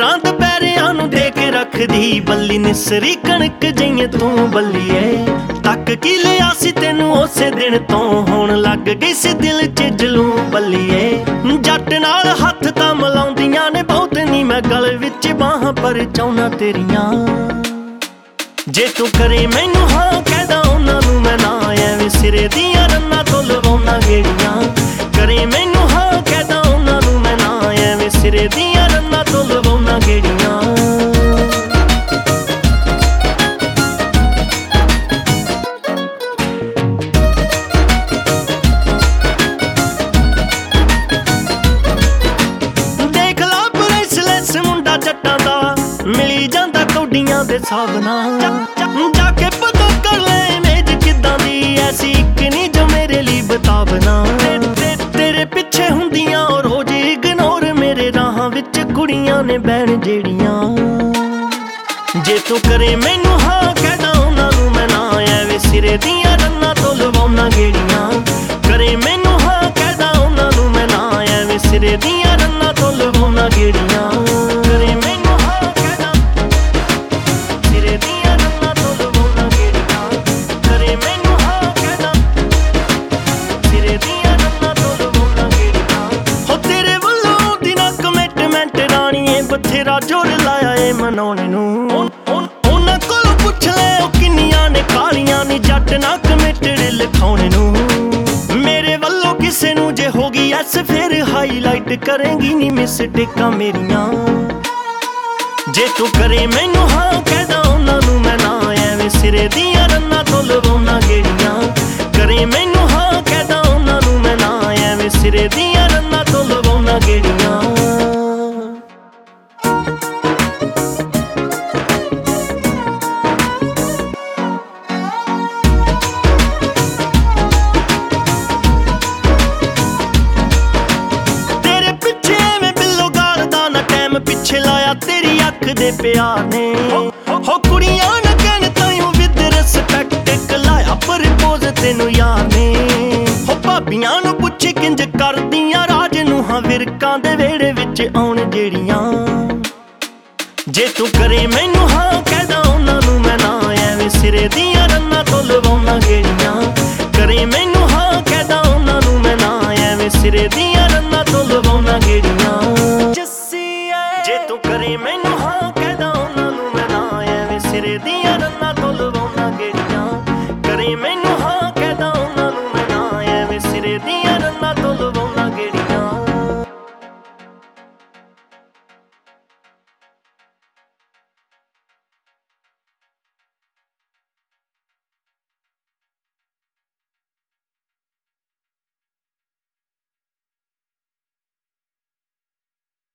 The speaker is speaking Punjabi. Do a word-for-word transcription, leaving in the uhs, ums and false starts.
ਨਜ਼ਰਾਂ ਦੁਪਹਿਰਿਆਂ ਨੂੰ ਦੇ ਕੇ ਰੱਖਦੀ ਬੱਲੀ ਨਿਸਰੀ ਕਣਕ ਜਈਏ ਤੂੰ ਬੱਲੀਏ। ਤੱਕ ਕੀ ਲਿਆ ਸੀ ਤੈਨੂੰ ਉਸੇ ਦਿਨ ਤੋਂ ਹੁਣ ਲੱਗ ਗਈ ਸੀ ਦਿਲ 'ਚ ਜਲੂੰ ਬੱਲੀਏ। ਜੱਟ ਨਾਲ ਹੱਥ ਤਾਂ ਮਿਲਾਉਂਦੀਆਂ ਨੇ ਬਹੁਤ ਨੀ ਮੈਂ ਗਲ ਵਿੱਚ ਬਾਹਾਂ ਪਰ ਚਾਹੁੰਨਾ ਤੇਰੀਆਂ। ਜੇ ਤੂੰ ਕਰੇ ਮੈਨੂੰ ਹਾਂ ਕਹਿਦਾ ਉਹਨਾਂ ਨੂੰ ਮੈਂ ਨਾ ਐਵੇਂ ਸਿਰੇ ਦੀਆਂ ਰੰਨਾਂ ਤੋਂ ਲਵਾਉਣਾ ਗੇੜੀਆਂ। ਕਰੇ ਮੈਨੂੰ ਹਾਂ ਕਹਿਦਾ ਉਹਨਾਂ ਨੂੰ ਮੈਂ ਨਾ ਐਵੇਂ ਸਿਰੇ ਦੀਆਂ ਰੰਨਾਂ ਤੋਂ ਲਵਾਉਣਾ ਗੇੜੀਆਂ। ਦੇਖ ਲਾ ਬਰੇਸਲੈਸ ਮੁੰਡਾ ਜੱਟਾਂ ਦਾ ਮਿਲੀ ਜਾਂਦਾ ਕੌਡੀਆਂ ਦੇ ਹਿਸਾਬ ਨਾਲ। ਜਾ ਕੇ ਪਤਾ ਕਰ ਲੈ ਮੇਜ ਕਿੱਦਾਂ ਦੀ ਐਸੀ ਇੱਕ ਨੀ ਜੋ ਮੇਰੇ ਲਈ ਬਤਾਵਨਾ। ਤੇਰੇ ਪਿੱਛੇ ਹੁੰਦੀਆਂ ਔਰ ਰੋਜ਼ ਇਗਨੋਰ ਮੇਰੇ ਰਾਹਾਂ ਵਿੱਚ ਕੁੜੀਆਂ ਨੇ ਬਹਿਣ ਜਿਹੜੀਆਂ। ਜੇ ਤੂੰ ਕਰੇ ਮੈਨੂੰ ਹਾਂ ਕਹਿਦਾ ਉਹਨਾਂ ਨੂੰ ਮੈਂ ਨਾ ਐਵੇਂ ਸਿਰੇ ਦੀਆਂ ਰੰਨਾਂ ਤੋਂ ਲਵਾਉਣਾ ਗੇੜੀਆਂ। ਕਰੇ ਮੈਨੂੰ ਹਾਂ ਕਹਿਦਾ ਉਹਨਾਂ ਨੂੰ ਮੈਂ ਨਾ ਐਵੇਂ ਸਿਰੇ ਦੀਆਂ ਰੰਨਾਂ ਤੋਂ ਲਵਾਉਣਾ ਗੇੜੀਆਂ। ਕਰੇ ਮੈਨੂੰ ਹਾਂ ਕਹਿਦਾ ਸਿਰੇ ਦੀਆਂ ਰੰਨਾਂ ਤੋਂ ਲਵਾਉਣਾ ਗੇੜੀਆਂ। ਕਰੇ ਮੈਨੂੰ ਹਾਂ ਕਹਿਦਾ ਸਿਰੇ ਦੀਆਂ ਰੰਨਾਂ ਤੋਂ ਲਵਾਉਣਾ ਗੇੜੀਆਂ। ਹੋ ਤੇਰੇ ਵੱਲੋਂ ਦੀ ਨਾ ਕਮਿਟਮੈਂਟ ਰਾਣੀਏ ਬਥੇਰਾ ਜ਼ੋਰ ਲਾਇਆ ਏ ਮਨਾਉਣੇ ਨੂੰ। ਉਹਨਾਂ ਕੋਲੋਂ ਪੁੱਛ ਲੈ ਉਹ ਕਿੰਨੀਆਂ ਨੇ ਕਾਲੀਆਂ ਨੀ ਜੱਟ ਨਾ ਕਮਿਟਡ ਲਿਖਾਉਣੇ ਨੂੰ। ਮੇਰੇ ਵੱਲੋਂ ਕਿਸੇ ਨੂੰ ਜੇ ਹੋ ਗਈ ਐਸ ਫਿਰ ਹਾਈਲਾਈਟ ਕਰੇਂਗੀ ਨੀ ਮਿਸਟੇਕਾਂ ਮੇਰੀਆਂ। ਜੇ ਤੂੰ ਕਰੇ ਮੈਨੂੰ ਹਾਂ ਕਹਿਦਾ ਉਹਨਾਂ ਨੂੰ ਮੈਂ ਨਾ ਐਵੇਂ ਸਿਰੇ ਦੀਆਂ ਰੰਨਾਂ ਤੋਂ ਲਵਾਉਣਾ ਗੇੜੀਆਂ। ਕਰੇ ਮੈਨੂੰ ਹਾਂ ਕਹਿਦਾ ਉਹਨਾਂ ਨੂੰ ਮੈਂ ਨਾ ਐਵੇਂ ਸਿਰੇ ਦੀਆਂ ਰੰਨਾਂ ਤੋਂ ਲਵਾਉਣਾ ਗੇੜੀਆਂ। ਪਿੱਛੇ ਲਾਇਆ ਤੇਰੀ ਅੱਖ ਦੇ ਪਿਆਰ ਨੇ ਹੋ ਕੁੜੀਆਂ ਨਾ ਕਹਿਣ ਤਾਈਓ ਵਿਦ ਰਿਸਪੈਕਟ ਕਲਾਇਆ ਪ੍ਰਪੋਜ਼ ਤੈਨੂੰ ਯਾਰ ਨੇ। ਹੋ ਭਾਬੀਆਂ ਨੂੰ ਪੁੱਛ ਕਿੰਜ ਕਰਦੀਆਂ ਰਾਜ ਨੂੰ ਹਾਂ ਵਿਰਕਾਂ ਦੇ ਵਿਹੜੇ ਵਿੱਚ ਆਉਣ ਜਿਹੜੀਆਂ। ਜੇ ਤੂੰ ਕਰੇ ਮੈਨੂੰ ਹਾਂ ਕਹਿਦਾ ਉਹਨਾਂ ਨੂੰ ਮੈਂ ਨਾ ਐਵੇਂ ਸਿਰੇ ਦੀਆਂ ਰੰਨਾਂ ਤੋਂ ਲਵਾਉਣਾ ਗੇੜੀਆਂ। ਕਰੇ ਮੈਨੂੰ ਹਾਂ ਕਹਿਦਾ ਉਹਨਾਂ ਨੂੰ ਮੈਂ ਨਾ ਐਵੇਂ ਸਿਰੇ ਦੀਆਂ ਰੰਨਾਂ ਤੋਂ ਲਵਾਉਣਾ ਗੇੜੀਆਂ। ਜੇ ਤੂੰ ਕਰੇ ਮੈਨੂੰ ਹਾਂ ਕਹਿਦਾ ਉਹਨਾਂ ਨੂੰ ਮੈਂ ਨਾ ਐਵੇਂ ਸਿਰੇ ਦੀਆਂ